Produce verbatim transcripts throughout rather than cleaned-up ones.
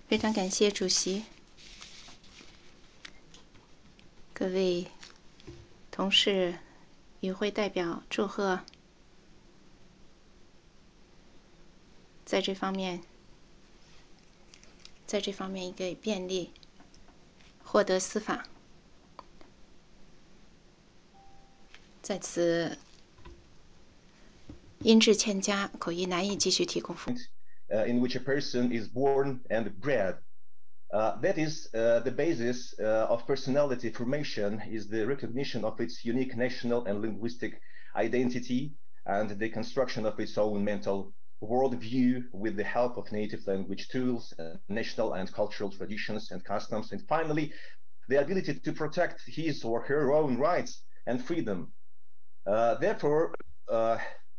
非常感谢主席，各位同事、与会代表，祝贺在这方面，在这方面一个便利获得司法。在此音质欠佳，口译难以继续提供服务。 Uh, in which a person is born and bred. Uh, that is uh, the basis uh, of personality formation is the recognition of its unique national and linguistic identity and the construction of its own mental worldview with the help of native language tools, uh, national and cultural traditions and customs, and finally, the ability to protect his or her own rights and freedom. Uh, therefore, uh,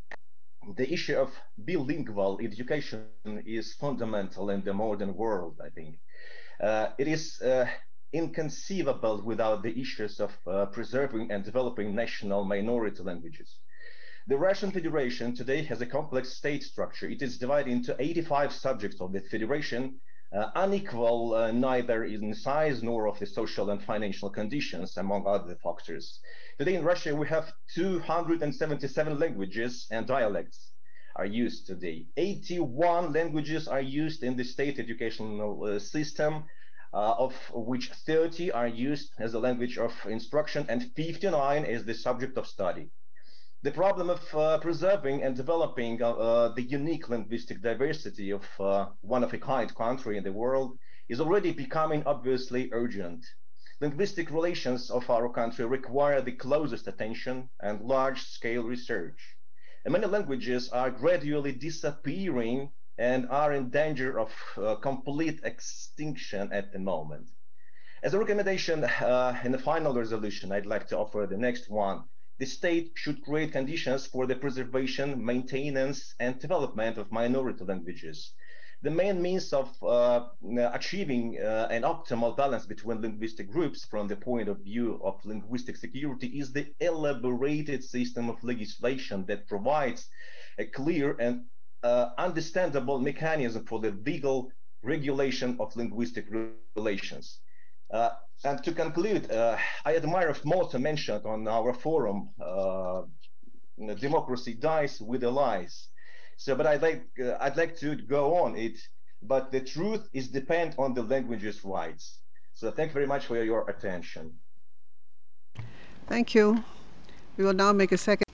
the issue of bilingual education is fundamental in the modern world, I think. Uh, it is uh, inconceivable without the issues of uh, preserving and developing national minority languages. The Russian Federation today has a complex state structure. It is divided into eighty-five subjects of the federation, uh, unequal uh, neither in size nor of the social and financial conditions, among other factors. Today in Russia, we have two hundred seventy-seven languages and dialects are used today. eighty-one languages are used in the state educational uh, system, uh, of which thirty are used as a language of instruction and fifty-nine as the subject of study. The problem of uh, preserving and developing uh, uh, the unique linguistic diversity of uh, one of a kind country in the world is already becoming obviously urgent. Linguistic relations of our country require the closest attention and large-scale research. And many languages are gradually disappearing and are in danger of uh, complete extinction at the moment. As a recommendation uh, in the final resolution, I'd like to offer the next one. The state should create conditions for the preservation, maintenance, and development of minority languages. The main means of uh, achieving uh, an optimal balance between linguistic groups from the point of view of linguistic security is the elaborated system of legislation that provides a clear and uh, understandable mechanism for the legal regulation of linguistic relations. Uh, and to conclude, uh, I admire if Malta mentioned on our forum, uh, democracy dies with the lies. So, but I'd like, uh, I'd like to go on it, but the truth is depend on the language's rights. So thank you very much for your attention. Thank you. We will now make a second